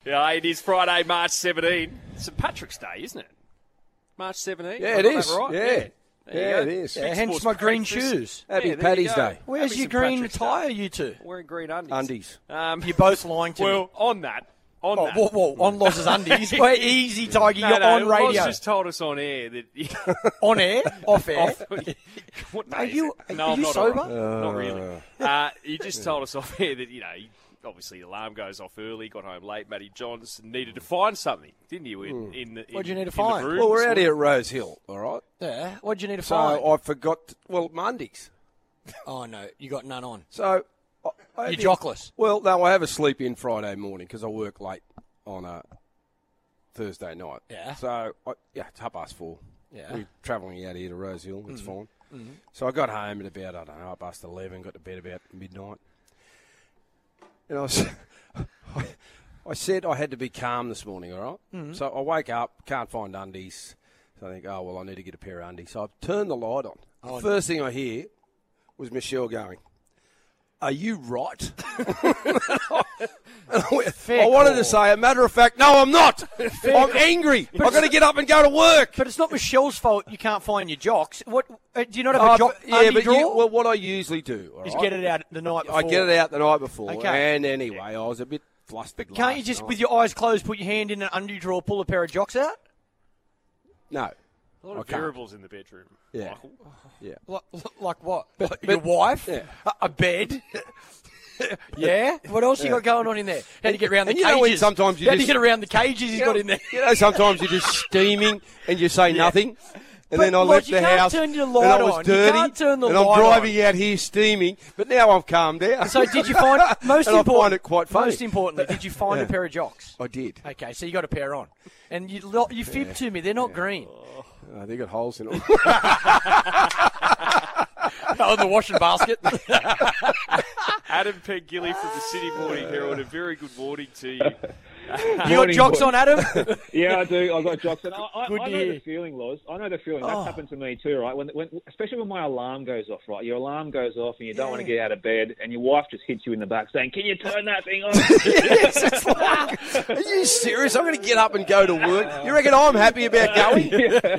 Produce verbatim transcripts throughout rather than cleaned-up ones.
Yeah, it is Friday, March seventeenth. It's Saint Patrick's Day, isn't it? March seventeenth? Yeah, it is. Right? Yeah. Yeah, yeah it is. Yeah, hence my green shoes. Happy Yeah, Paddy's Day. Where's Happy your Saint green Patrick's attire, Day. you two? Wearing green undies. Undies. Um, You're both lying to well, me. on that. On Oh, that. whoa, whoa, on Loz's undies. Wait, easy, Tiger. No, You're no, on radio. Loz just told us on air that... On air? Off air? Off, what day Are is you- it? are no, you I'm not sober? all right. Not really. Uh, you just told us off air that, you know, he, obviously the alarm goes off early, got home late. Matty Johns needed to find something, didn't you? In, Mm. in the, in, What'd you need to in find? The room Well, we're this out morning? here at Rose Hill, all right? Yeah. What'd you need to So find? I forgot, to, well, Mondays. Oh, no. You got none on. So I, I You're jockless. Well, no, I have a sleep in Friday morning because I work late on a Thursday night. Yeah. So, I, yeah, it's half past four. Yeah. We're travelling out here to Rose Hill. It's Mm-hmm. fine. Mm-hmm. So I got home at about, I don't know, half past eleven, got to bed about midnight. And I, was, I, I said I had to be calm this morning, all right? Mm-hmm. So I wake up, can't find undies. So I think, oh, well, I need to get a pair of undies. So I've turned the light on. Oh, the first thing I hear was Michelle going, "Are you right?" Fair I wanted call. to say, a matter of fact, no, I'm not. I'm angry. I've got to get up and go to work. But it's not Michelle's fault you can't find your jocks. What? Uh, do you not have Oh, a jock but- yeah, undie but drawer? you, well, what I usually do all Is right, get it out the night before. I get it out the night before. Okay. And anyway, I was a bit flustered. Can't you last just, night. with your eyes closed, put your hand in an undie drawer, pull a pair of jocks out? No. A lot of I can't. variables in the bedroom, Yeah. Michael. Yeah. Like, like what? But- Like your but- wife? yeah. A, a bed? Yeah? What else you got going on in there? How do you get around the And you cages? know when sometimes you How do you just- get around the cages he's You got know- in there? You know, sometimes you're just steaming and you say nothing. And But, then I Lodge, left you the can't house turn your and light I was on. You dirty. can't turn the and light I'm driving on. out here steaming, but now I've calmed down. So did you find, most and I important, find it quite funny. most importantly, did you find a Yeah. pair of jocks? I did. Okay, so you got a pair on. And you lo- you fibbed to me, they're not green. Oh, they got holes in them. Oh, the washing basket. Adam Pengilly from the City Morning Herald, a very good morning to you. You got jocks on, Adam? Yeah, I do. I've got jocks. And I, I, Good I to know hear. the feeling, Loz. I know the feeling. That's Oh. happened to me too, right? When, when, especially when my alarm goes off, right? Your alarm goes off and you don't want to get out of bed and your wife just hits you in the back saying, "Can you turn that thing off?" Yes, it's like, are you serious? I'm going to get up and go to work. You reckon I'm happy about going?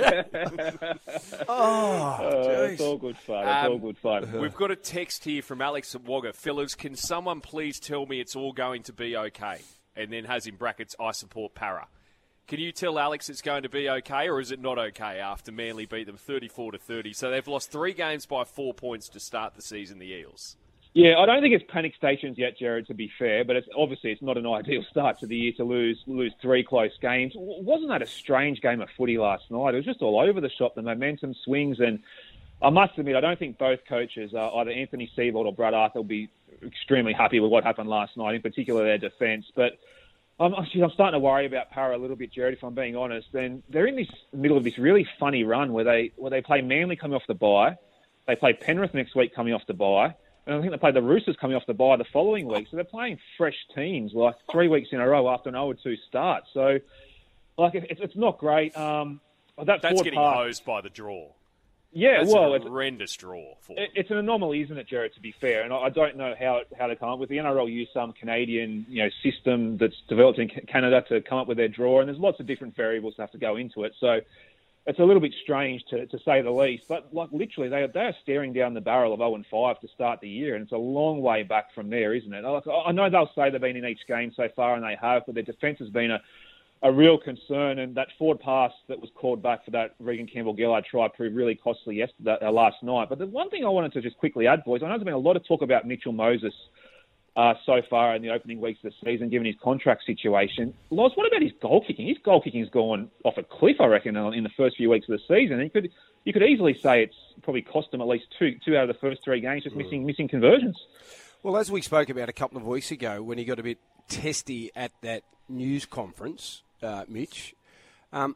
Oh, Uh, jeez. it's all good fun. It's Um, all good fun. We've got a text here from Alex at Wagga. Fellas, can someone please tell me it's all going to be okay? And then has in brackets, I support Para. Can you tell Alex it's going to be okay, or is it not okay after Manly beat them thirty-four to thirty? So they've lost three games by four points to start the season, the Eels. Yeah, I don't think it's panic stations yet, Jared, to be fair, but it's obviously it's not an ideal start to the year to lose lose three close games. W- Wasn't that a strange game of footy last night? It was just all over the shop, the momentum swings, and I must admit, I don't think both coaches, uh, either Anthony Seibold or Brad Arthur, will be extremely happy with what happened last night, in particular their defence. But I'm, actually, I'm starting to worry about Para a little bit, Jared, if I'm being honest. And they're in this middle of this really funny run where they where they play Manly coming off the bye, they play Penrith next week coming off the bye, and I think they play the Roosters coming off the bye the following week. So they're playing fresh teams like three weeks in a row after an oh two start. So, like, it's, it's not great. Um, that That's forward getting pass- hosed by the draw. Yeah, That's well, a it's, horrendous draw for them. it- it's an anomaly, isn't it, Jared? To be fair, and I I don't know how how to come up with. The N R L use some Canadian, you know, system that's developed in Ca- Canada to come up with their draw, and there's lots of different variables that have to go into it. So it's a little bit strange to, to say the least. But like literally, they are, they are staring down the barrel of oh and five to start the year, and it's a long way back from there, isn't it? Like, I know they'll say they've been in each game so far, and they have, but their defence has been a a real concern, and that forward pass that was called back for that Regan Campbell-Gillard try proved really costly yesterday, uh, last night. But the one thing I wanted to just quickly add, boys, I know there's been a lot of talk about Mitchell Moses uh, so far in the opening weeks of the season, given his contract situation. Loz, what about his goal kicking? His goal kicking's gone off a cliff, I reckon, in the first few weeks of the season. You could you could easily say it's probably cost him at least two two out of the first three games, just missing missing conversions. Well, as we spoke about a couple of weeks ago when he got a bit testy at that news conference, uh, Mitch, um,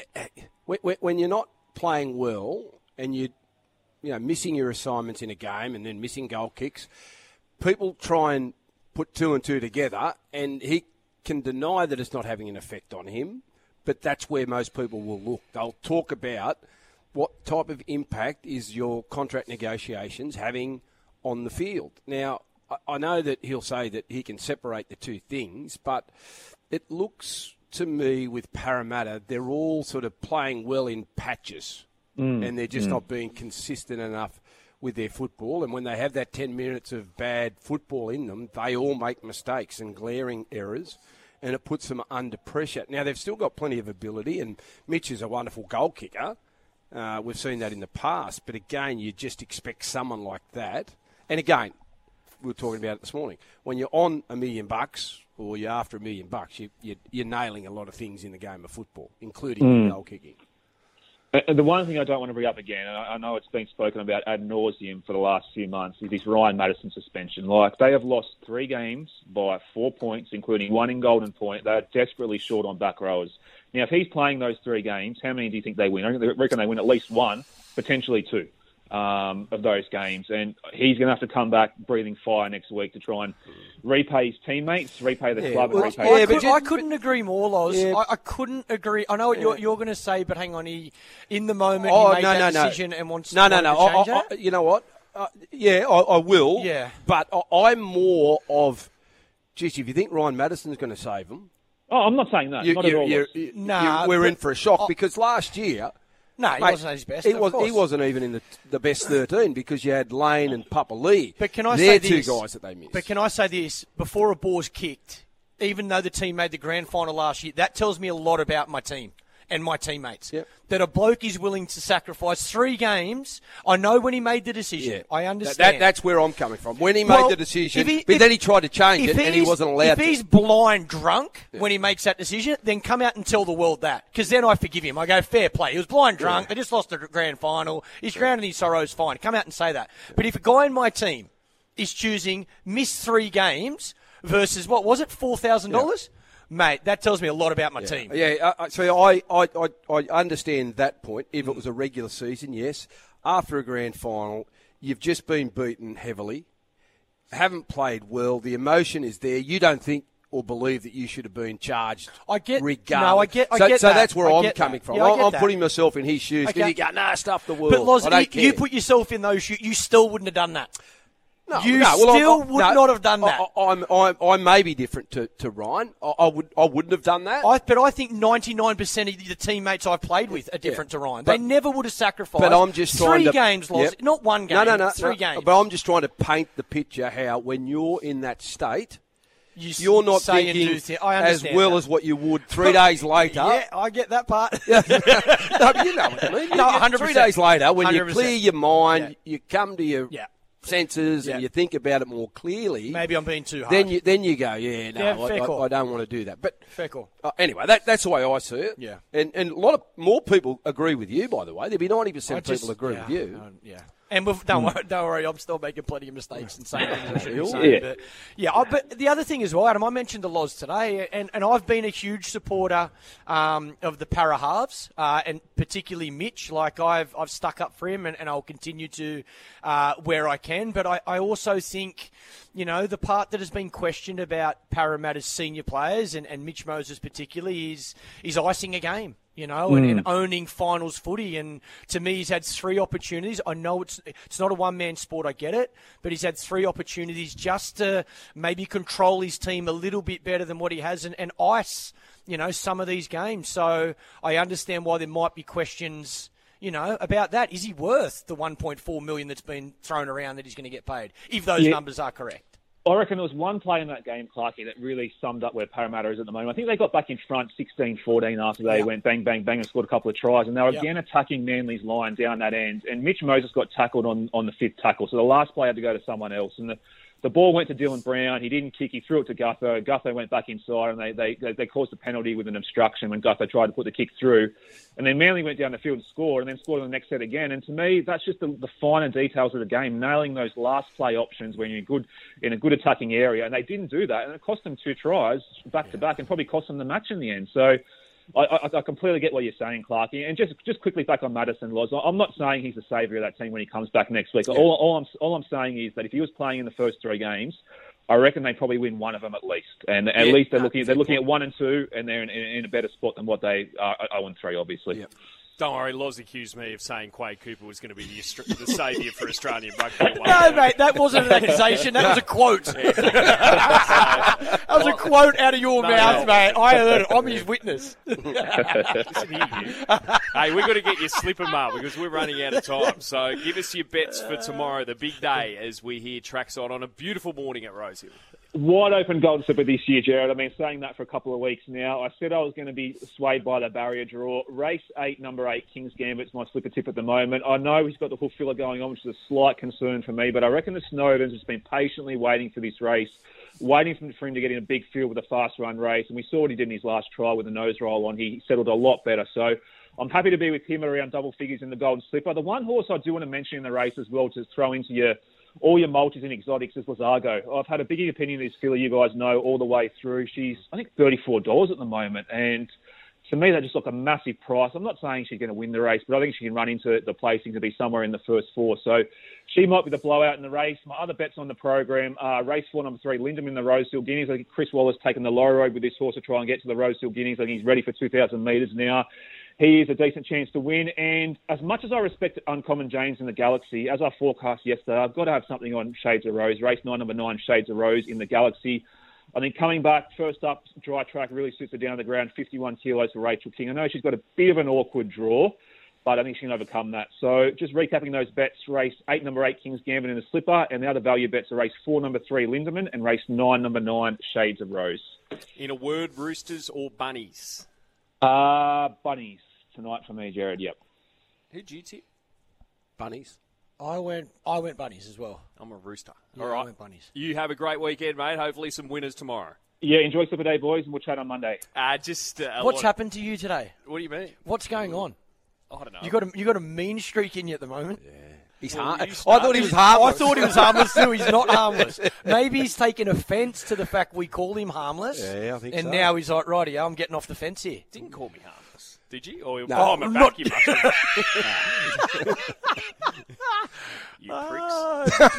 when, when you're not playing well and you you know missing your assignments in a game and then missing goal kicks, people try and put two and two together, and he can deny that it's not having an effect on him, but that's where most people will look. They'll talk about what type of impact is your contract negotiations having on the field. Now, I know that he'll say that he can separate the two things, but it looks to me with Parramatta, they're all sort of playing well in patches, mm. and they're just mm. not being consistent enough with their football. And when they have that ten minutes of bad football in them, they all make mistakes and glaring errors, and it puts them under pressure. Now, they've still got plenty of ability, and Mitch is a wonderful goal kicker. Uh, we've seen that in the past. But again, you just expect someone like that. And again, we were talking about it this morning. When you're on a million bucks or you're after a million bucks, you, you, you're nailing a lot of things in the game of football, including mm. goal kicking. And the one thing I don't want to bring up again, and I know it's been spoken about ad nauseum for the last few months, is this Ryan Madison suspension. Like, they have lost three games by four points, including one in Golden Point. They're desperately short on back rowers. Now, if he's playing those three games, how many do you think they win? I reckon they win at least one, potentially two. Um, of those games, and he's going to have to come back breathing fire next week to try and repay his teammates, repay the yeah, club, well, and repay. I, Yeah, could, but just, I couldn't agree more, Loz. Yeah. I, I couldn't agree. I know what yeah. you're, you're going to say, but hang on. He, in the moment, oh, he made no, that no, decision no. and wants no, to, no, no. to change I, I, it. I, you know what? Uh, yeah, I, I will. Yeah, but I, I'm more of, geez, if you think Ryan Madison's going to save them. Oh, I'm not saying that. You, not you, at all. you, you, nah, you, we're but, in for a shock oh, because last year. No, he Mate, wasn't at his best. He, of was, course. he wasn't even in the, the best thirteen because you had Lane and Papa Lee. But can I They're say two this, guys that they missed. But can I say this? Before a ball's kicked, even though the team made the grand final last year, that tells me a lot about my team and my teammates. Yep. That a bloke is willing to sacrifice three games. I know when he made the decision. Yeah. I understand. That, that, that's where I'm coming from. When he well, made the decision, he, but if, then he tried to change it and he wasn't allowed if to. If he's blind drunk yeah. when he makes that decision, then come out and tell the world that. Because then I forgive him. I go, fair play. He was blind drunk. Yeah. They just lost the grand final. He's drowned in his sorrows, fine. Come out and say that. Yeah. But if a guy in my team is choosing miss three games versus, what was it, four thousand dollars? Yeah. Mate, that tells me a lot about my yeah. team. Yeah, uh, so I, I, I, I understand that point. If it was a regular season, yes. After a grand final, you've just been beaten heavily, haven't played well, the emotion is there. You don't think or believe that you should have been charged. I get regardless. No, I get. I so, get so that. that's where I I'm coming that. from. Yeah, I'm, I'm that. putting myself in his shoes because okay. you go, nah, stuff the world. But Loz, I don't you, care. you put yourself in those shoes. You still wouldn't have done that. No, you no, well, still I, I, would no, not have done that. I, I, I'm, I'm, I may be different to, to Ryan. I, I would, I wouldn't have done that. I, but I think ninety-nine percent of the teammates I've played with are different yeah. to Ryan. But, they never would have sacrificed. But I'm just trying three to, games lost, yep. not one game. No, no, no, three no, games. But I'm just trying to paint the picture how when you're in that state, you you're not say thinking and do th- I as well that. as what you would three days later. Yeah, I get that part. no, but you know what I mean. You No, get one hundred percent. Three days later, when one hundred percent. you clear your mind, Yeah. you come to your Yeah. senses yeah. and you think about it more clearly. Maybe I'm being too hard. Then you then you go, yeah, no, Yeah, I, fair I, call. I don't want to do that. But Fair call. uh, anyway, that, that's the way I see it. Yeah. And and a lot of more people agree with you. By the way, there'd be ninety percent I of people just- agree yeah, with you. um, yeah. And we've, don't, worry, don't worry, I'm still making plenty of mistakes and saying things I shouldn't be Yeah. saying. But, yeah, I, but the other thing as well, Adam, I mentioned the Loz today, and, and I've been a huge supporter um, of the para halves, uh, and particularly Mitch. Like, I've I've stuck up for him, and, and I'll continue to uh, where I can. But I, I also think, you know, the part that has been questioned about Parramatta's senior players, and, and Mitch Moses particularly, is is icing a game. You know, mm. and, and owning finals footy. And to me, he's had three opportunities. I know it's it's not a one-man sport, I get it, but he's had three opportunities just to maybe control his team a little bit better than what he has and, and ice, you know, some of these games. So I understand why there might be questions, you know, about that. Is he worth the one point four million dollars that's been thrown around that he's going to get paid, if those yeah. numbers are correct? I reckon there was one play in that game, Clarkie, that really summed up where Parramatta is at the moment. I think they got back in front sixteen fourteen after they yep. went bang, bang, bang and scored a couple of tries. And they were yep. again attacking Manly's line down that end. And Mitch Moses got tackled on, on the fifth tackle. So the last play had to go to someone else. And the, the ball went to Dylan Brown. He didn't kick. He threw it to Gutho. Gutho went back inside and they, they, they caused a penalty with an obstruction when Gutho tried to put the kick through. And then Manly went down the field and scored and then scored on the next set again. And to me, that's just the, the finer details of the game, nailing those last play options when you're good in a good attacking area. And they didn't do that. And it cost them two tries back yeah. to back and probably cost them the match in the end. So I, I, I completely get what you're saying, Clarkie. And just just quickly back on Madison, Loz, I'm not saying he's the saviour of that team when he comes back next week. Yeah. All, all, I'm, all I'm saying is that if he was playing in the first three games, I reckon they probably win one of them at least. And at yeah, least they're no, looking they're looking at one and two, and they're in, in a better spot than what they are oh and three, obviously. Yeah. Don't worry, Loz accused me of saying Quade Cooper was going to be the, Austra- the saviour for Australian rugby. No, mate, that wasn't an accusation. That was a quote. That was a quote out of your No, mouth, no. mate. I heard it. I'm his witness. Listen here, you. Hey, we've got to get your slipper, Mark, because we're running out of time. So give us your bets for tomorrow, the big day, as we hear trackside on a beautiful morning at Rosehill. Wide open golden slipper this year, Jared. I've been saying that for a couple of weeks now. I said I was going to be swayed by the barrier draw. Race eight, number eight, King's Gambit's my slipper tip at the moment. I know he's got the hoof filler going on, which is a slight concern for me, but I reckon the Snowdens has been patiently waiting for this race, waiting for him, for him to get in a big field with a fast run race. And we saw what he did in his last trial with a nose roll on. He settled a lot better. So I'm happy to be with him around double figures in the golden slipper. The one horse I do want to mention in the race as well to throw into your all your multis and exotics is Lazargo. I've had a big opinion of this filly, you guys know, all the way through. She's, I think, thirty-four dollars at the moment. And to me, that just look a massive price. I'm not saying she's going to win the race, but I think she can run into the placing to be somewhere in the first four. So she might be the blowout in the race. My other bets on the program are race four, number three, Lindemann in the Rosehill Guineas. I think Chris Waller's taken the low road with this horse to try and get to the Rosehill Guineas. I think he's ready for two thousand metres now. He is a decent chance to win. And as much as I respect Uncommon James in the Galaxy, as I forecast yesterday, I've got to have something on Shades of Rose. Race nine, number nine, Shades of Rose in the Galaxy. I think coming back, first up, dry track really suits her down the ground, fifty-one kilos for Rachel King. I know she's got a bit of an awkward draw, but I think she can overcome that. So just recapping those bets, race eight, number eight, King's Gambit in the slipper, and the other value bets are race four, number three, Lindemann, and race nine, number nine, Shades of Rose. In a word, Roosters or Bunnies? Uh, bunnies tonight for me, Jared, yep. Who'd you tip? Bunnies. I went I went bunnies as well. I'm a Rooster. Yeah, All I right. went bunnies. You have a great weekend, mate. Hopefully some winners tomorrow. Yeah, enjoy Slipper Day, boys, and we'll chat on Monday. Uh, just uh, What's what, happened to you today? What do you mean? What's going on? I don't know. You got a you got a mean streak in you at the moment. He's Well, har- you I started- thought he was harmless. I thought he was harmless too. He's not harmless. Maybe he's taken offence to the fact we call him harmless. Yeah, I think and so. now he's like, rightio, I'm getting off the fence here. Didn't call me harmless, did you? Or No. oh, I'm a I'm back not- you must. You pricks.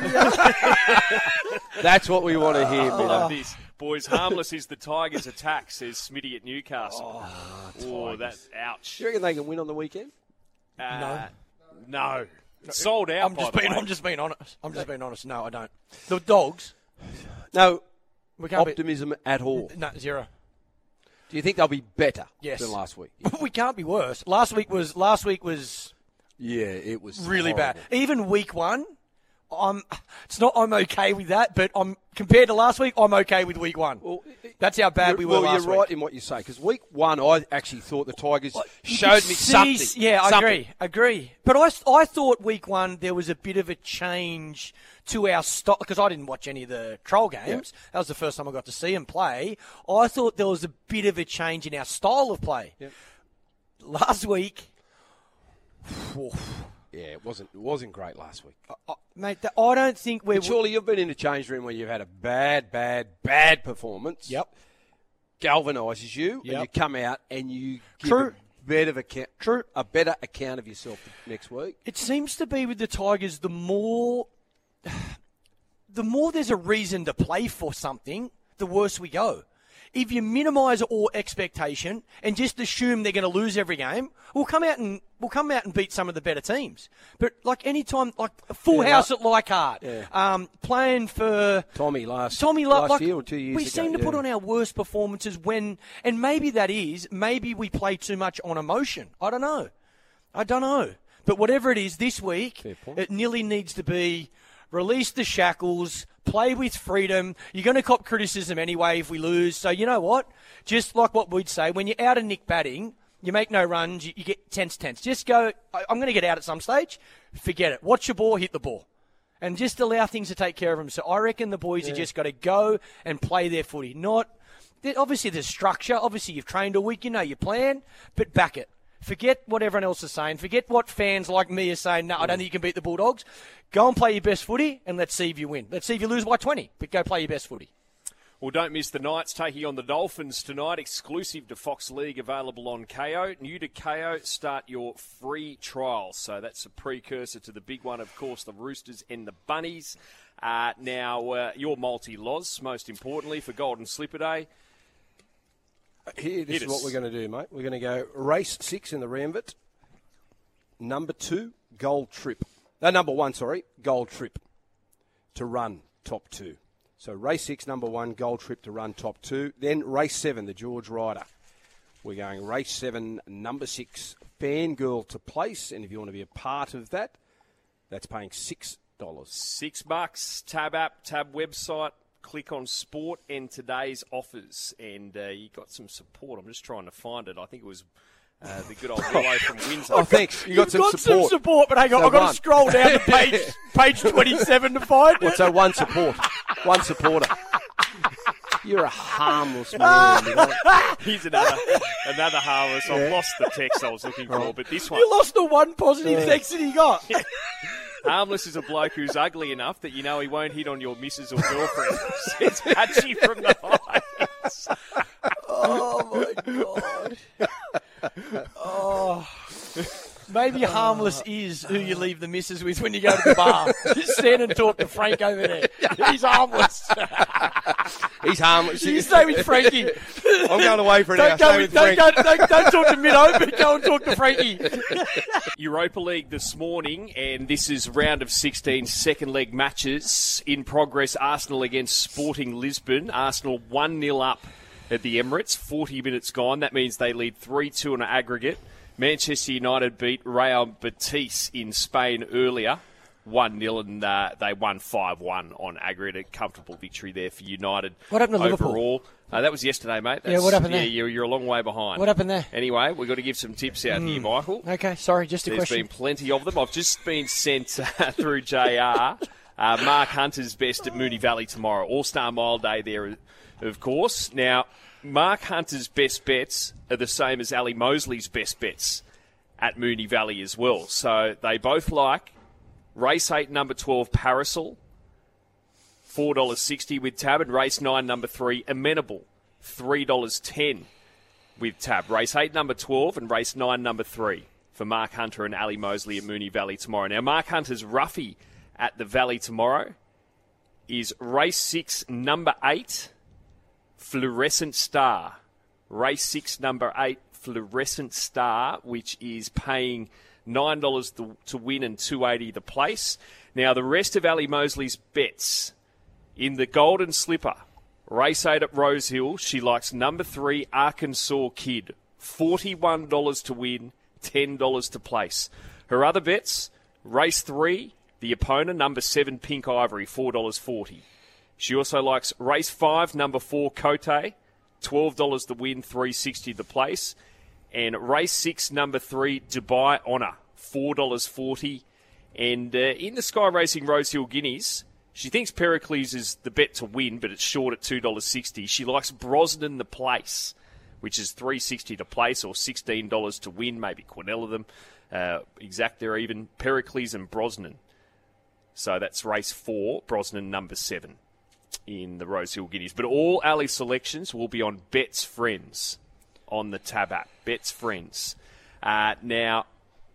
That's what we want to hear, I Miller. love this. Boys, harmless is the Tigers' attack, says Smitty at Newcastle. Oh, that, ouch. Do you reckon they can win on the weekend? Uh, no. It's sold out, I'm by just the being way. I'm just being honest. I'm just being honest. No, I don't. The dogs. No We can't optimism at all. be no zero. Do you think they'll be better Yes. than last week? We can't be worse. Last week was last week was Yeah, it was really horrible. bad. Even week one, I'm. It's not. I'm okay with that, but I'm compared to last week. I'm okay with week one. Well, That's how bad we were well, last you're week. right in what you say, because week one, I actually thought the Tigers You showed could me see- something. Yeah, I Something. agree. Agree. But I, I thought week one there was a bit of a change to our style, because I didn't watch any of the trial games. That was the first time I got to see him play. I thought there was a bit of a change in our style of play. Yep. Last week, Yeah, it wasn't. It wasn't great last week. I, mate, that, I don't think we're. But surely you've been in a change room where you've had a bad, bad, bad performance. Yep. Galvanises you, and Yep. you come out and you give True. a better account, True. a better account of yourself next week. It seems to be with the Tigers, the more, the more there's a reason to play for something, the worse we go. If you minimise all expectation and just assume they're going to lose every game, we'll come out and we'll come out and beat some of the better teams. But like any time, like a full Yeah, house at Leichhardt, yeah. um, playing for Tommy last Tommy, last like, year or two years we ago. seem to yeah. put on our worst performances when, and maybe that is, maybe we play too much on emotion. I don't know. I don't know. But whatever it is, this week, Fair point. it nearly needs to be release the shackles, play with freedom. You're going to cop criticism anyway if we lose. So you know what? Just like what we'd say, when you're out of Nick batting, you make no runs, you, you get tense, tense. Just go, I, I'm going to get out at some stage. Forget it. Watch your ball, hit the ball. And just allow things to take care of them. So I reckon the boys have just got to go and play their footy. Not, there- obviously there's structure. Obviously you've trained all week, you know your plan, but back it. Forget what everyone else is saying. Forget what fans like me are saying, no, I don't think you can beat the Bulldogs. Go and play your best footy, and let's see if you win. Let's see if you lose by twenty, but go play your best footy. Well, don't miss the Knights taking on the Dolphins tonight, exclusive to Fox League, available on K O. New to K O, start your free trial. So that's a precursor to the big one, of course, the Roosters and the Bunnies. Uh, now, uh, your multi-Loz, most importantly, for Golden Slipper Day. Here, this Hit is what us. we're going to do, mate. We're going to go race six in the Rambit, number two, Gold Trip. No, number one, sorry, Gold Trip to run top two. So race six, number one, Gold Trip to run top two. Then race seven, the George Ryder. We're going race seven, number six, Fangirl to place. And if you want to be a part of that, that's paying six dollars. Six bucks. Tab app, Tab website. Click on sport and today's offers. And uh, you got some support. I'm just trying to find it. I think it was uh, the good old Willow from Windsor. Oh, thanks. You got, You've some, got support. some support, but hang on, So I've got one. to scroll down to page page twenty-seven to find Well, it. so one support. One supporter. You're a harmless man. You know? Here's another another harmless. I've lost the text I was looking for, but this one. You lost the one positive text that he got. Harmless is a bloke who's ugly enough that you know he won't hit on your missus or girlfriend. Says Hatchie from the Heights. Oh, my God. Oh. Maybe harmless is who you leave the missus with when you go to the bar. Just stand and talk to Frank over there. He's harmless. He's harmless. You stay with Frankie. I'm going away for an hour. Don't, go Stay with, with don't, Frank. go, don't, don't talk to Middo, but go and talk to Frankie. Europa League this morning, and this is round of sixteen second leg matches in progress. Arsenal against Sporting Lisbon. Arsenal one nil up at the Emirates, forty minutes gone. That means they lead three two on an aggregate. Manchester United beat Real Betis in Spain earlier, one nil, and uh, they won five one on aggregate. A comfortable victory there for United. What happened to Liverpool? overall. Uh, that was yesterday, mate. That's, Yeah, what happened yeah, there? You're, you're a long way behind. What happened there? Anyway, we've got to give some tips out here, Michael. Okay, sorry, just a There's question. been plenty of them. I've just been sent uh, through J R. Uh, Mark Hunter's best at Moonee Valley tomorrow. All-Star Mile Day there, of course. Now, Mark Hunter's best bets are the same as Ali Mosley's best bets at Moonee Valley as well. So they both like race eight, number twelve, Parasol, four dollars sixty with Tab, and race nine, number three, Amenable, three dollars ten with Tab. Race eight, number twelve, and race nine, number three for Mark Hunter and Ali Mosley at Moonee Valley tomorrow. Now, Mark Hunter's roughie at the Valley tomorrow is race six, number eight, Fluorescent Star. Race six, number eight, Fluorescent Star, which is paying nine dollars to, to win and two dollars eighty the place. Now, the rest of Ali Mosley's bets in the Golden Slipper, race eight at Rosehill, she likes number three, Arkansas Kid, forty-one dollars to win, ten dollars to place. Her other bets, race three, the opponent, number seven, Pink Ivory, four dollars forty. She also likes race five, number four, Cote, twelve dollars to win, three dollars sixty the place. And race six, number three, Dubai Honour, four dollars forty. And uh, in the Sky Racing Rosehill Guineas, she thinks Pericles is the bet to win, but it's short at two dollars sixty. She likes Brosnan the place, which is three dollars sixty to place or sixteen dollars to win, maybe Quinella them. Uh, exact there even, Pericles and Brosnan. So that's race four, Brosnan number seven in the Rosehill Guineas. But all Ali selections will be on Bet's Friends on the Tab app. Bet's Friends. Uh, now,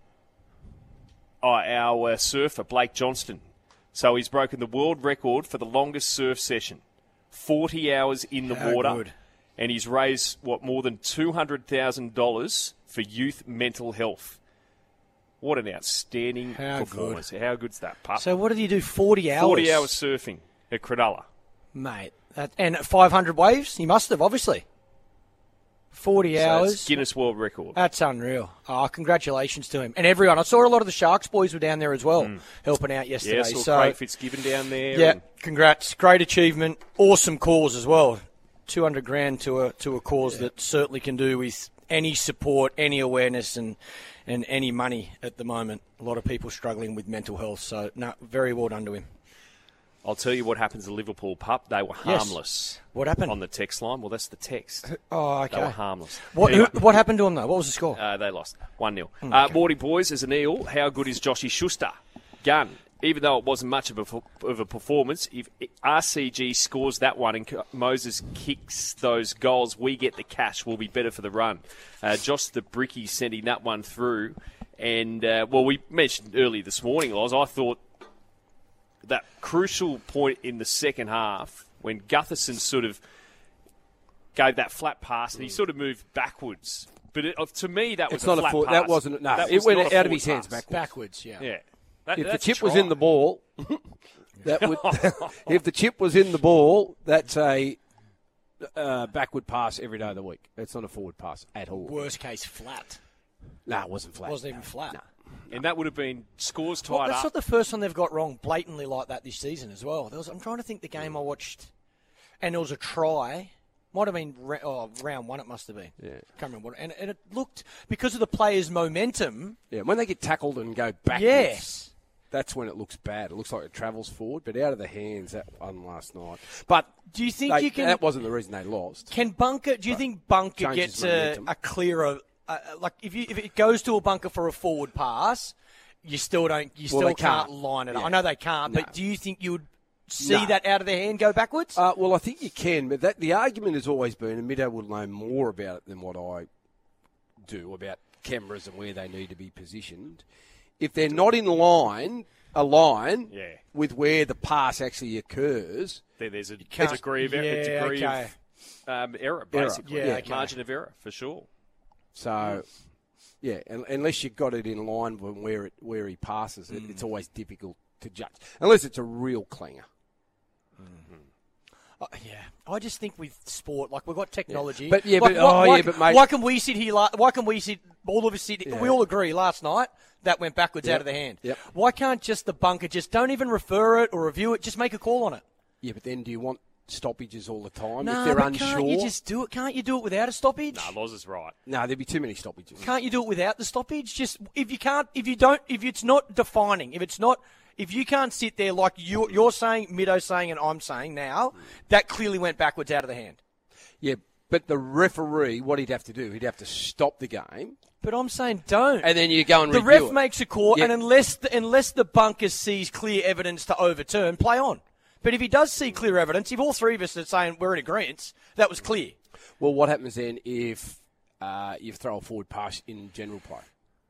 oh, our uh, surfer, Blake Johnston. So he's broken the world record for the longest surf session. forty hours in the How water. good. And he's raised, what, more than two hundred thousand dollars for youth mental health. What an outstanding How performance. How good's that, pup? So what did you do, forty hours? forty hours surfing at Cronulla. Mate. That, and five hundred waves? He must have, obviously. forty So hours. it's Guinness World Record. That's unreal. Oh, congratulations to him. And everyone. I saw a lot of the Sharks boys were down there as well, helping out yesterday. Yeah, I saw so, Craig Fitzgibbon down there. yeah, and congrats. Great achievement. Awesome cause as well. two hundred grand to a to a cause Yeah. that certainly can do with any support, any awareness, and and any money at the moment. A lot of people struggling with mental health. So, no, very well done to him. I'll tell you what happens to Liverpool, pup. They were Yes. harmless. What happened? On the text line? Well, that's the text. Oh, They were okay. harmless. What Anyway, who, what happened to him though? What was the score? uh, they lost one nil. Uh, Morty boys, as an eel, how good is Joshy Schuster? Gun. Even though it wasn't much of a, of a performance, if R C G scores that one and Moses kicks those goals, we get the cash. Will be better for the run. Uh, Josh the Bricky sending that one through. And, uh, well, we mentioned earlier this morning, Loz, I thought that crucial point in the second half when Gutherson sort of gave that flat pass, and he sort of moved backwards. But it, to me, that was It's a not flat a forward. pass. That wasn't. No, That it was went not a out of his forward hands pass. backwards. Backwards, yeah. Yeah. That, If the that's chip a was try. in the ball, that would. If the chip was in the ball, that's a uh, backward pass every day of the week. It's not a forward pass at all. Worst case, flat. No, it wasn't flat. Wasn't even flat. No. And that would have been scores tied Well, that's up. not the first one they've got wrong blatantly like that this season as well. There was, I'm trying to think the game I watched, and there was a try. Might have been ra- oh, round one, it must have been. Yeah. Can't remember what. And, and it looked, because of the players' momentum, Yeah, when they get tackled and go backwards, yes. that's when it looks bad. It looks like it travels forward, but out of the hands, that one last night. But Do you think they- you can... that wasn't the reason they lost. Can Bunker, do you think Bunker changes gets a, momentum. a clearer, uh, like if you if it goes to a Bunker for a forward pass, you still don't, you Well, still they can't. can't. line it up. Yeah. I know they can't, No. but do you think you would see No. that out of their hand go backwards? Uh, well, I think you can, but that, the argument has always been, and Middo will know more about it than what I do about cameras and where they need to be positioned. If they're not in line, a line Yeah. with where the pass actually occurs, There, there's a, a can't- degree of, er- yeah, a degree okay. of um, error, Error. basically. Yeah, okay. Margin of error, for sure. so yeah, un- unless you've got it in line with where it where he passes it, Mm. it's always difficult to judge, unless it's a real clanger. Uh, yeah, I just think with sport, like we've got technology. Yeah. But, yeah, like, but- why, oh, why, yeah, but, mate- why can we sit here? la- Why can we sit? All of us sit. Yeah. We all agree. Last night that went backwards Yep. out of the hand. Yep. Why can't just the Bunker just don't even refer it or review it? Just make a call on it. Yeah, but then do you want stoppages all the time No, if they're but unsure? can't you just do it? Can't you do it without a stoppage? Nah, Loz is right. No, there'd be too many stoppages. Can't you do it without the stoppage? Just if you can't, if you don't, if it's not defining, if it's not, if you can't sit there like you're, you're saying, Middo's saying, and I'm saying now, that clearly went backwards out of the hand. Yeah, but the referee, what he'd have to do, he'd have to stop the game, But I'm saying don't. and then you go and the review ref it. makes a call, Yeah. and unless the, unless the Bunker sees clear evidence to overturn, play on. But if he does see clear evidence, if all three of us are saying we're in agreement, that was clear. Well, what happens then if uh, you throw a forward pass in general play?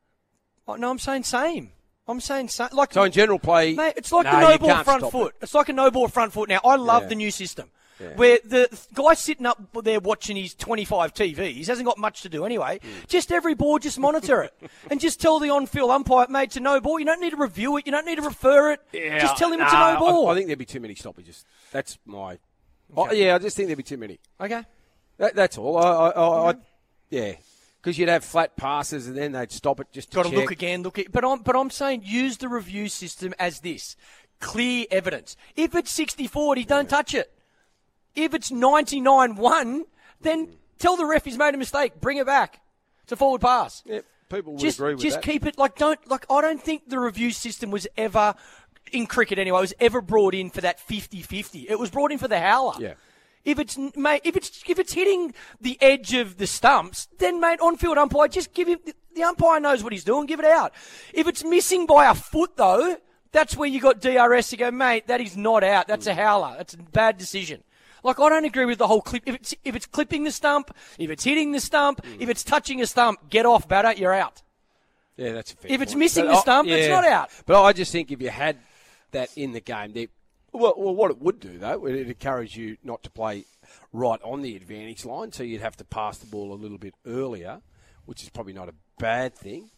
Oh, no, I'm saying same. I'm saying same. Like, So in general play, mate, it's like no, the no you ball can't front stop foot. it. It's like a no ball front foot. Now, I love Yeah. the new system. Yeah. Where the guy sitting up there watching his twenty-five T Vs hasn't got much to do anyway. Mm. Just every ball, just monitor it. And just tell the on-field umpire, mate, it's a no ball. You don't need to review it. You don't need to refer it. Yeah, just tell him it's a nah, no ball. I, I think there'd be too many stoppages. That's my. Oh, yeah, I just think there'd be too many. okay. That, that's all. I, I, I, I yeah, because you'd have flat passes and then they'd stop it just to Got to check. look again, look at, but I'm but I'm saying use the review system as this. Clear evidence. If it's sixty forty, don't touch it. If it's ninety-nine one, then tell the ref he's made a mistake. Bring it back. It's a forward pass. Yeah, people would Just agree with just that. keep it like don't like I don't think the review system was ever in cricket anyway, was ever brought in for that fifty-fifty. It was brought in for the howler. Yeah. If it's mate, if it's if it's hitting the edge of the stumps, then mate, on-field umpire, just give him. The umpire knows what he's doing. Give it out. If it's missing by a foot, though, that's where you got D R S to go, mate. That is not out. That's a howler. That's a bad decision. Like I don't agree with the whole clip. If it's if it's clipping the stump, if it's hitting the stump, if it's touching a stump, get off, batter. You're out. Yeah, that's a fair If it's point. missing But the I- stump, it's not out. But I just think if you had that in the game, they, well, well, what it would do, though, it'd encourage you not to play right on the advantage line, so you'd have to pass the ball a little bit earlier, which is probably not a bad thing.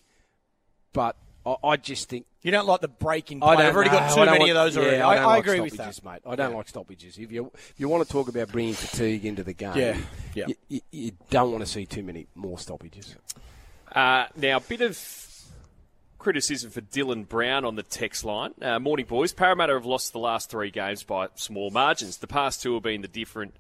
But I, I just think... You don't like the break in play. I don't I've already know. got I too don't many want- of those yeah, already. I, I, don't I like agree with stoppages, that. mate. I don't Yeah. like stoppages. If you if you want to talk about bringing fatigue into the game, Yeah, yeah. You, you, you don't want to see too many more stoppages. Uh, now, a bit of criticism for Dylan Brown on the text line. Uh, morning, boys. Parramatta have lost the last three games by small margins. The past two have been the different.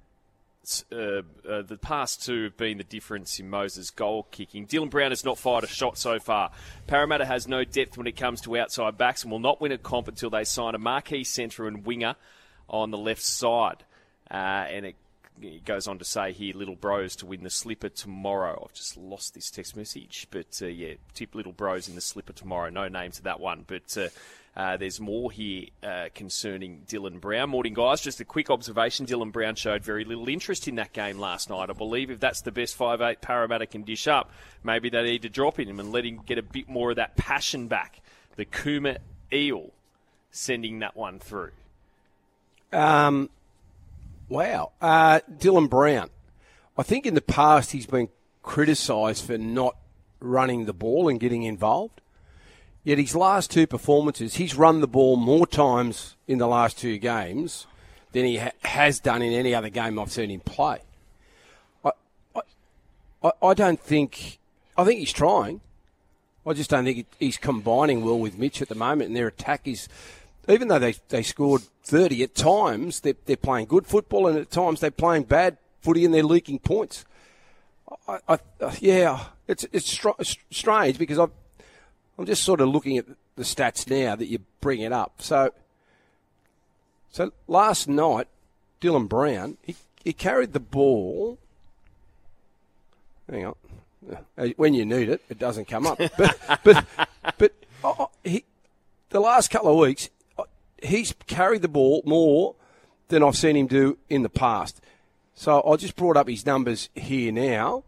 Uh, uh, the past two have been the difference in Moses' goal kicking. Dylan Brown has not fired a shot so far. Parramatta has no depth when it comes to outside backs and will not win a comp until they sign a marquee centre and winger on the left side. Uh, and it, it goes on to say here, Little Bros to win the slipper tomorrow. I've just lost this text message, but uh, yeah, tip Little Bros in the slipper tomorrow. No name to that one, but uh, uh, there's more here uh, concerning Dylan Brown. Morning, guys. Just a quick observation. Dylan Brown showed very little interest in that game last night. I believe if that's the best five eight Parramatta can dish up, maybe they need to drop him and let him get a bit more of that passion back. The Kuma Eel sending that one through. Um, wow. Uh, Dylan Brown. I think in the past he's been criticised for not running the ball and getting involved. Yet his last two performances, he's run the ball more times in the last two games than he ha- has done in any other game I've seen him play. I, I, I don't think... I think he's trying. I just don't think he's combining well with Mitch at the moment, and their attack is... Even though they they scored thirty, at times they're, they're playing good football, and at times they're playing bad footy and they're leaking points. I, I, yeah, it's it's str- strange because I've, I'm just sort of looking at the stats now that you bring it up. So, so last night, Dylan Brown, he, he carried the ball. Hang on. When you need it, it doesn't come up. But but but oh, he, the last couple of weeks, he's carried the ball more than I've seen him do in the past. So I just brought up his numbers here now.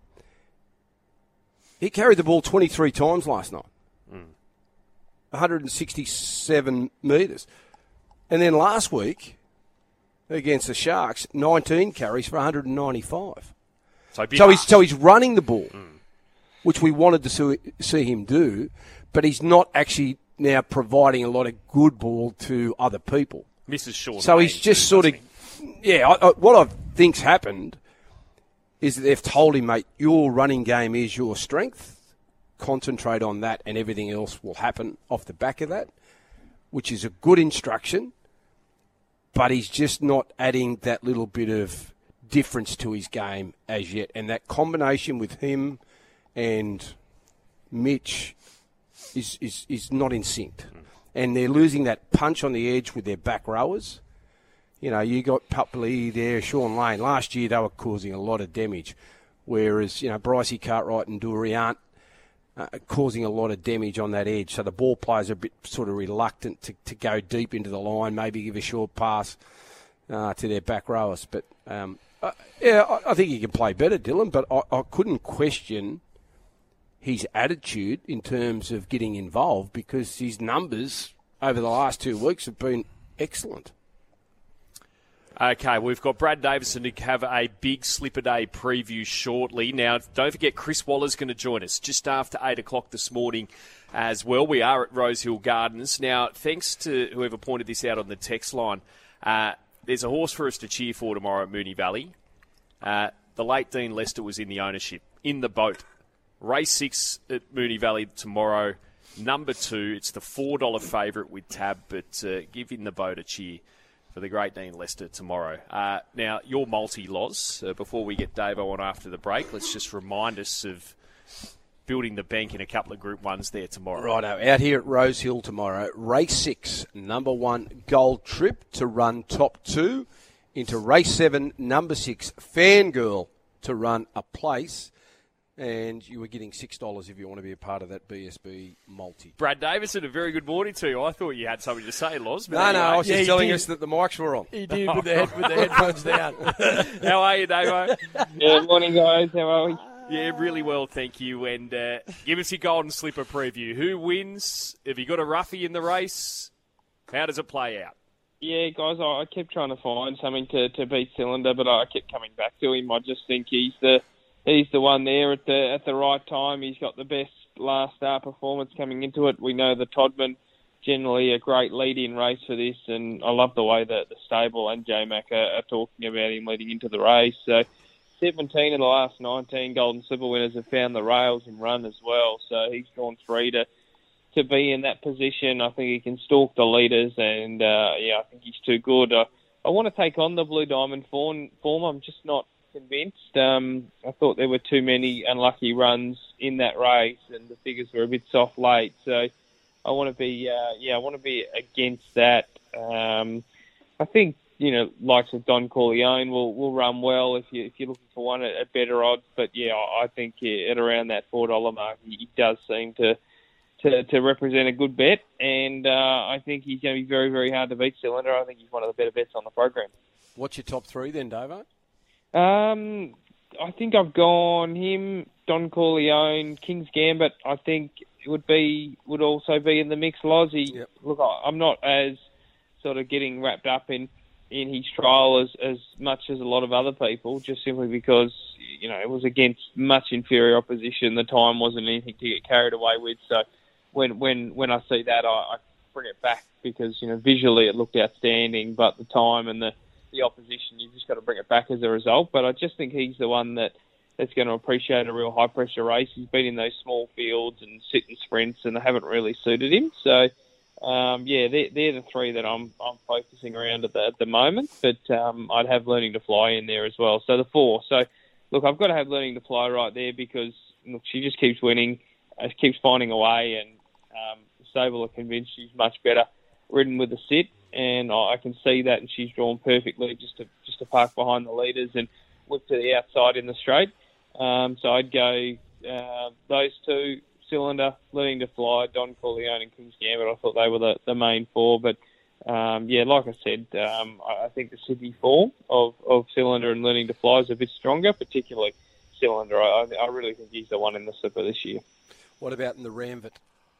He carried the ball twenty-three times last night, mm. one hundred sixty-seven metres. And then last week, against the Sharks, nineteen carries for one hundred ninety-five. So, so, he's, so he's running the ball, mm. which we wanted to see, see him do, but he's not actually now providing a lot of good ball to other people. Misses Sean. So he's just too, sort of, he? yeah, I, I, what I think's happened is that they've told him, mate, your running game is your strength. Concentrate on that and everything else will happen off the back of that, which is a good instruction, but he's just not adding that little bit of difference to his game as yet. And that combination with him and Mitch is, is, is not in sync. And they're losing that punch on the edge with their back rowers. You know, you got Pupley there, Sean Lane. Last year they were causing a lot of damage, whereas, you know, Brycey Cartwright and Dury aren't uh, causing a lot of damage on that edge. So the ball players are a bit sort of reluctant to, to go deep into the line, maybe give a short pass uh, to their back rowers. But, um, uh, yeah, I, I think he can play better, Dylan, but I, I couldn't question his attitude in terms of getting involved because his numbers over the last two weeks have been excellent. Okay, we've got Brad Davison to have a big Slipper Day preview shortly. Now, don't forget Chris Waller's going to join us just after eight o'clock this morning as well. We are at Rosehill Gardens. Now, thanks to whoever pointed this out on the text line, uh, there's a horse for us to cheer for tomorrow at Moonee Valley. Uh, the late Dean Lester was in the ownership, in the boat. Race six at Moonee Valley tomorrow. Number two, it's the four dollar favourite with Tab, but uh, give In the Boat a cheer for the great Dean Lester tomorrow. Uh, now, your multi-Loz, uh, before we get Davo on after the break, let's just remind us of building the bank in a couple of Group Ones there tomorrow. Righto, out here at Rosehill tomorrow, race six, number one, Gold Trip to run top two, into race seven, number six, Fangirl to run a place. And you were getting six dollars if you want to be a part of that B S B multi. Brad Davison, a very good morning to you. I thought you had something to say, Loz. No, no, I was yeah, just telling did. us that the mics were on. He did with the, head, with the headphones down. How are you, Davo? Yeah, morning, guys. How are we? Yeah, really well, thank you. And uh, give us your Golden Slipper preview. Who wins? Have you got a roughie in the race? How does it play out? Yeah, guys, I, I kept trying to find something to, to beat Cylinder, but I kept coming back to him. I just think he's the... He's the one there at the at the right time. He's got the best last start performance coming into it. We know the Todman, generally a great lead-in race for this, and I love the way that the stable and J-Mac are, are talking about him leading into the race. So seventeen of the last nineteen Golden Slipper winners have found the rails and run as well. So he's drawn three to to be in that position. I think he can stalk the leaders, and uh, yeah, I think he's too good. I, I want to take on the Blue Diamond form. form. I'm just not convinced. Um, I thought there were too many unlucky runs in that race, and the figures were a bit soft late. So I want to be, uh, yeah, I want to be against that. Um, I think you know, likes of Don Corleone will will run well if you if you're looking for one at, at better odds. But yeah, I think yeah, at around that four dollar mark, he does seem to. To, to represent a good bet, and uh, I think he's going to be very, very hard to beat. Cylinder. I think he's one of the better bets on the program. What's your top three then, Davo? Um, I think I've gone him, Don Corleone, King's Gambit. I think it would be would also be in the mix. Lozzie, yep. Look, I'm not as sort of getting wrapped up in in his trial as, as much as a lot of other people, just simply because, you know, it was against much inferior opposition. The time wasn't anything to get carried away with. So when when, when I see that, I, I bring it back because, you know, visually it looked outstanding, but the time and the, the opposition, you've just got to bring it back as a result. But I just think he's the one that that's going to appreciate a real high-pressure race. He's been in those small fields and sit and sprints, and they haven't really suited him. So, Um, yeah, they're, they're the three that I'm I'm focusing around at the, at the moment, but um, I'd have Learning to Fly in there as well. So the four. So, look, I've got to have Learning to Fly right there because, look, she just keeps winning, uh, keeps finding a way, and um, Stable are convinced she's much better ridden with the sit, and I, I can see that, and she's drawn perfectly just to just to park behind the leaders and whip to the outside in the straight. Um, so I'd go uh, those two. Cylinder, Learning to Fly, Don Corleone and King's Gambit. I thought they were the, the main four. But, um, yeah, like I said, um, I, I think the Sydney form of, of Cylinder and Learning to Fly is a bit stronger, particularly Cylinder. I, I really think he's the one in the slipper this year. What about in the Ramvet?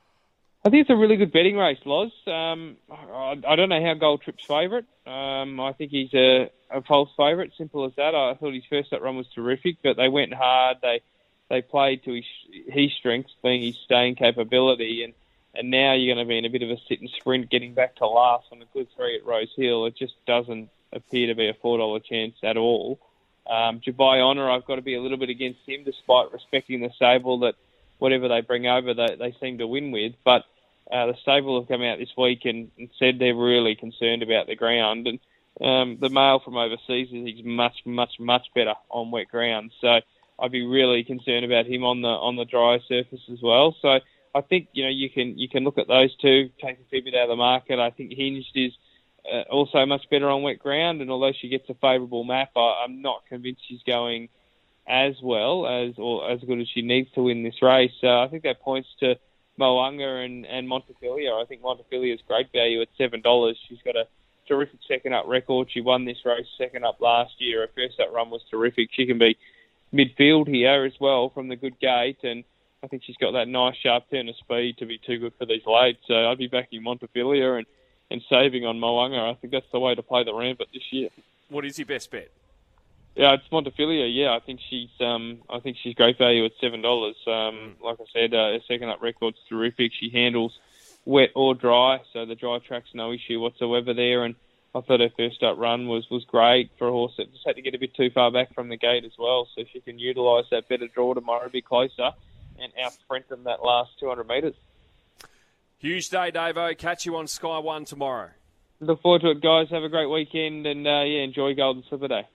I think it's a really good betting race, Loz. Um, I, I don't know how Gold Trip's favourite. Um, I think he's a, a false favourite, simple as that. I thought his first up run was terrific, but they went hard. They They played to his, his strengths, being his staying capability, and, and now you're going to be in a bit of a sit and sprint, getting back to last on a good three at Rose Hill. It just doesn't appear to be a four dollar chance at all. Um, Dubai Honour, I've got to be a little bit against him, despite respecting the stable that whatever they bring over, they, they seem to win with. But uh, the stable have come out this week and, and said they're really concerned about the ground. And um, the male from overseas is he's much, much, much better on wet ground. So I'd be really concerned about him on the on the dry surface as well. So I think, you know, you can you can look at those two, take a fair bit out of the market. I think Hinged is uh, also much better on wet ground, and although she gets a favourable map, I, I'm not convinced she's going as well as or as good as she needs to win this race. So I think that points to Mo'unga and, and Montefilia. I think Montefilia is great value at seven dollars. She's got a terrific second up record. She won this race second up last year. Her first up run was terrific. She can be midfield here as well from the good gate, and I think she's got that nice sharp turn of speed to be too good for these late. So I'd be backing Montefilia and, and saving on Mo'unga. I think that's the way to play the Ramvet this year. What is your best bet? Yeah, it's Montefilia. Yeah, I think she's um, I think she's great value at seven dollars. Um, like I said, uh, her second up record's terrific. She handles wet or dry, so the dry track's no issue whatsoever there, and I thought her first up run was, was great for a horse that just had to get a bit too far back from the gate as well, so she can utilise that better draw tomorrow a bit closer and out-sprint them that last two hundred metres. Huge day, Davo. Catch you on Sky One tomorrow. Look forward to it, guys. Have a great weekend, and uh, yeah, enjoy Golden Slipper Day.